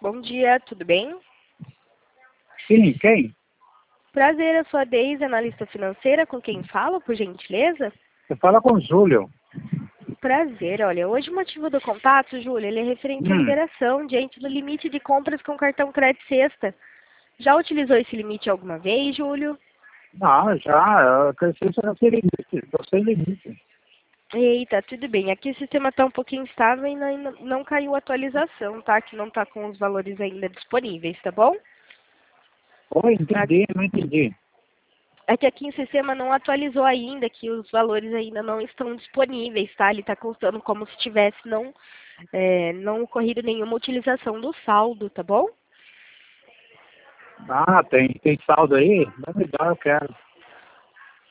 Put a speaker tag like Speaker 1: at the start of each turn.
Speaker 1: bom dia, tudo bem?
Speaker 2: Sim, quem?
Speaker 1: Prazer, eu sou a Deise, analista financeira, com quem falo, por gentileza?
Speaker 2: Você fala com o Júlio.
Speaker 1: Prazer, olha, hoje o motivo do contato, Júlio, ele é referente à liberação diante do limite de compras com cartão crédito sexta. Já utilizou esse limite alguma vez, Júlio?
Speaker 2: Ah, já, eu cresci sem limite, estou sem limite.
Speaker 1: Eita, tudo bem. Aqui o sistema está um pouquinho instável e não caiu a atualização, tá? Que não está com os valores ainda disponíveis, tá bom?
Speaker 2: Oi, entendi, não entendi.
Speaker 1: É que aqui o sistema não atualizou ainda, que os valores ainda não estão disponíveis, tá? Ele está constando como se tivesse não ocorrido nenhuma utilização do saldo, tá bom?
Speaker 2: Ah, tem saldo aí? Não me dá, eu quero.